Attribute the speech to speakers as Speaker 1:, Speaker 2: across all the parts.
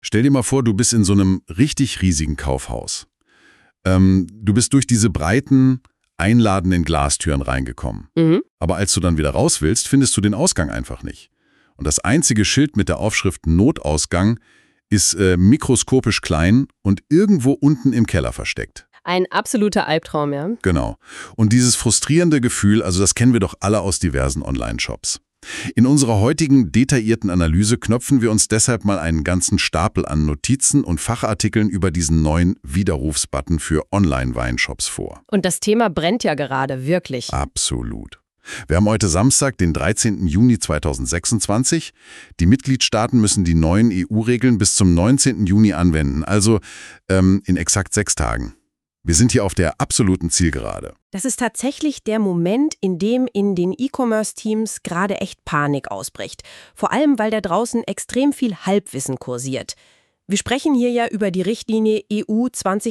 Speaker 1: Stell dir mal vor, du bist in so einem richtig riesigen Kaufhaus. Du bist durch diese breiten, einladenden Glastüren reingekommen.
Speaker 2: Mhm.
Speaker 1: Aber als du dann wieder raus willst, findest du den Ausgang einfach nicht. Und das einzige Schild mit der Aufschrift Notausgang ist mikroskopisch klein und irgendwo unten im Keller versteckt.
Speaker 2: Ein absoluter Albtraum, ja.
Speaker 1: Genau. Und dieses frustrierende Gefühl, also das kennen wir doch alle aus diversen Online-Shops. In unserer heutigen detaillierten Analyse knöpfen wir uns deshalb mal einen ganzen Stapel an Notizen und Fachartikeln über diesen neuen Widerrufsbutton für Online-Weinshops vor.
Speaker 2: Und das Thema brennt ja gerade, wirklich.
Speaker 1: Absolut. Wir haben heute Samstag, den 13. Juni 2026. Die Mitgliedstaaten müssen die neuen EU-Regeln bis zum 19. Juni anwenden, also in exakt 6 Tagen. Wir sind hier auf der absoluten Zielgerade.
Speaker 2: Das ist tatsächlich der Moment, in dem in den E-Commerce-Teams gerade echt Panik ausbricht. Vor allem, weil da draußen extrem viel Halbwissen kursiert. Wir sprechen hier ja über die Richtlinie EU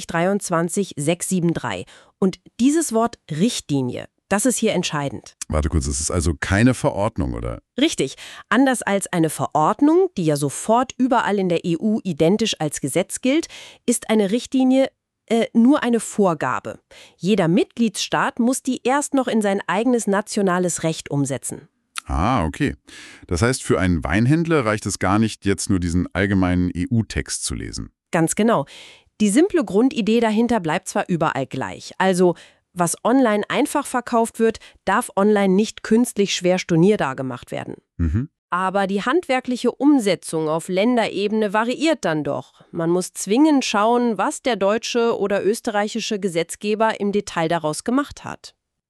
Speaker 2: 2023-673. Und dieses Wort Richtlinie, das ist hier entscheidend.
Speaker 1: Warte kurz, es ist also keine Verordnung, oder?
Speaker 2: Richtig. Anders als eine Verordnung, die ja sofort überall in der EU identisch als Gesetz gilt, ist eine Richtlinie nur eine Vorgabe. Jeder Mitgliedsstaat muss die erst noch in sein eigenes nationales Recht umsetzen.
Speaker 1: Ah, okay. Das heißt, für einen Weinhändler reicht es gar nicht, jetzt nur diesen allgemeinen EU-Text zu lesen.
Speaker 2: Ganz genau. Die simple Grundidee dahinter bleibt zwar überall gleich. Also, was online einfach verkauft wird, darf online nicht künstlich schwer stornierbar gemacht werden.
Speaker 1: Mhm.
Speaker 2: Aber die handwerkliche Umsetzung auf Länderebene variiert dann doch. Man muss zwingend schauen, was der deutsche oder österreichische Gesetzgeber im Detail daraus gemacht hat.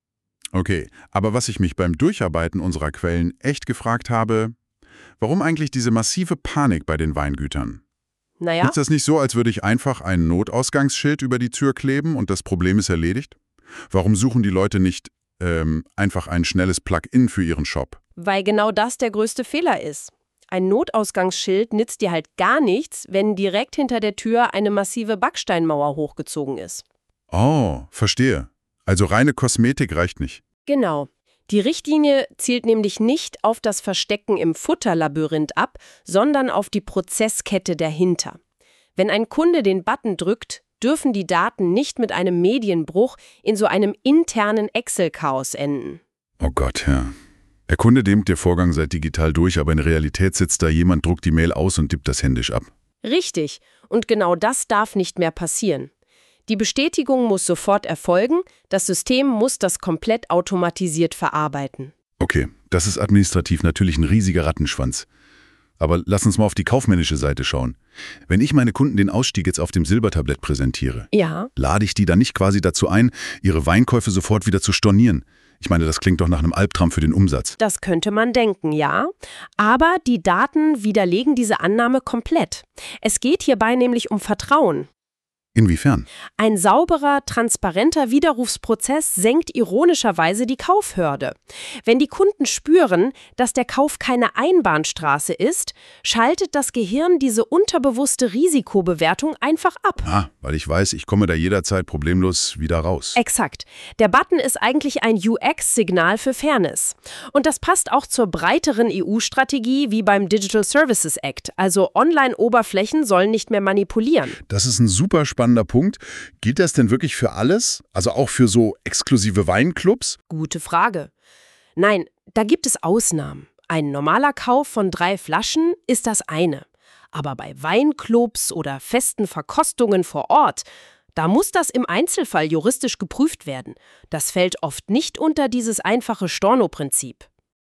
Speaker 1: Okay, aber was ich mich beim Durcharbeiten unserer Quellen echt gefragt habe, warum eigentlich diese massive Panik bei den Weingütern?
Speaker 2: Naja,
Speaker 1: Ist das nicht so, als würde ich einfach ein Notausgangsschild über die Tür kleben und das Problem ist erledigt? Warum suchen die Leute nicht einfach ein schnelles Plugin für ihren Shop?
Speaker 2: weil genau das der größte Fehler ist. Ein Notausgangsschild nützt dir halt gar nichts, wenn direkt hinter der Tür eine massive Backsteinmauer hochgezogen ist.
Speaker 1: Oh, verstehe. Also reine Kosmetik reicht nicht.
Speaker 2: Genau. Die Richtlinie zielt nämlich nicht auf das Verstecken im Futterlabyrinth ab, sondern auf die Prozesskette dahinter. Wenn ein Kunde den Button drückt, dürfen die Daten nicht mit einem Medienbruch in so einem internen Excel-Chaos enden.
Speaker 1: Oh Gott, ja. Der Kunde dämmt den Vorgang seit digital durch, aber in Realität sitzt da jemand, druckt die Mail aus und tippt das händisch ab.
Speaker 2: Richtig. Und genau das darf nicht mehr passieren. Die Bestätigung muss sofort erfolgen, das System muss das komplett automatisiert verarbeiten.
Speaker 1: Okay, das ist administrativ natürlich ein riesiger Rattenschwanz. Aber lass uns mal auf die kaufmännische Seite schauen. Wenn ich meine Kunden den Ausstieg jetzt auf dem Silbertablett präsentiere,
Speaker 2: Ja,
Speaker 1: lade ich die dann nicht quasi dazu ein, ihre Weinkäufe sofort wieder zu stornieren? Ich meine, das klingt doch nach einem Albtraum für den Umsatz.
Speaker 2: das könnte man denken, ja. Aber die Daten widerlegen diese Annahme komplett. Es geht hierbei nämlich um Vertrauen.
Speaker 1: Inwiefern?
Speaker 2: Ein sauberer, transparenter Widerrufsprozess senkt ironischerweise die Kaufhürde. Wenn die Kunden spüren, dass der Kauf keine Einbahnstraße ist, schaltet das Gehirn diese unterbewusste Risikobewertung einfach ab.
Speaker 1: Ah, weil ich weiß, ich komme da jederzeit problemlos wieder raus.
Speaker 2: Exakt. Der Button ist eigentlich ein UX-Signal für Fairness. Und das passt auch zur breiteren EU-Strategie wie beim Digital Services Act. Also Online-Oberflächen sollen nicht mehr manipulieren.
Speaker 1: Das ist ein super spannender Punkt. Gilt das denn wirklich für alles? Also auch für so exklusive Weinclubs?
Speaker 2: Gute Frage. Nein, da gibt es Ausnahmen. Ein normaler Kauf von 3 Flaschen ist das eine. Aber bei Weinclubs oder festen Verkostungen vor Ort, da muss das im Einzelfall juristisch geprüft werden. Das fällt oft nicht unter dieses einfache Storno-Prinzip.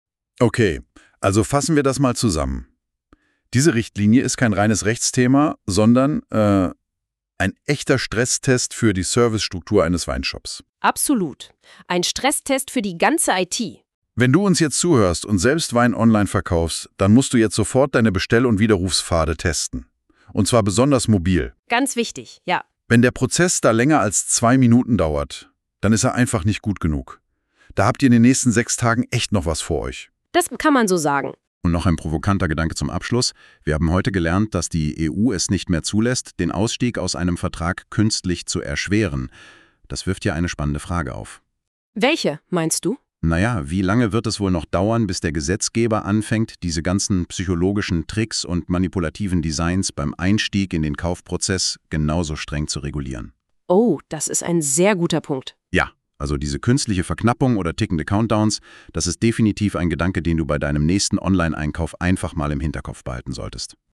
Speaker 1: Okay, also fassen wir das mal zusammen. Diese Richtlinie ist kein reines Rechtsthema, sondern ein echter Stresstest für die Servicestruktur eines Weinshops.
Speaker 2: Absolut. Ein Stresstest für die ganze IT.
Speaker 1: Wenn du uns jetzt zuhörst und selbst Wein online verkaufst, dann musst du jetzt sofort deine Bestell- und Widerrufspfade testen. Und zwar besonders mobil.
Speaker 2: Ganz wichtig, ja.
Speaker 1: Wenn der Prozess da länger als 2 Minuten dauert, dann ist er einfach nicht gut genug. Da habt ihr in den nächsten 6 Tagen echt noch was vor euch.
Speaker 2: Das kann man so sagen.
Speaker 1: Und noch ein provokanter Gedanke zum Abschluss. Wir haben heute gelernt, dass die EU es nicht mehr zulässt, den Ausstieg aus einem Vertrag künstlich zu erschweren. Das wirft ja eine spannende Frage auf.
Speaker 2: Welche, meinst du?
Speaker 1: Naja, wie lange wird es wohl noch dauern, bis der Gesetzgeber anfängt, diese ganzen psychologischen Tricks und manipulativen Designs beim Einstieg in den Kaufprozess genauso streng zu regulieren?
Speaker 2: Oh, das ist ein sehr guter Punkt.
Speaker 1: Ja, also diese künstliche Verknappung oder tickende Countdowns, das ist definitiv ein Gedanke, den du bei deinem nächsten Online-Einkauf einfach mal im Hinterkopf behalten solltest.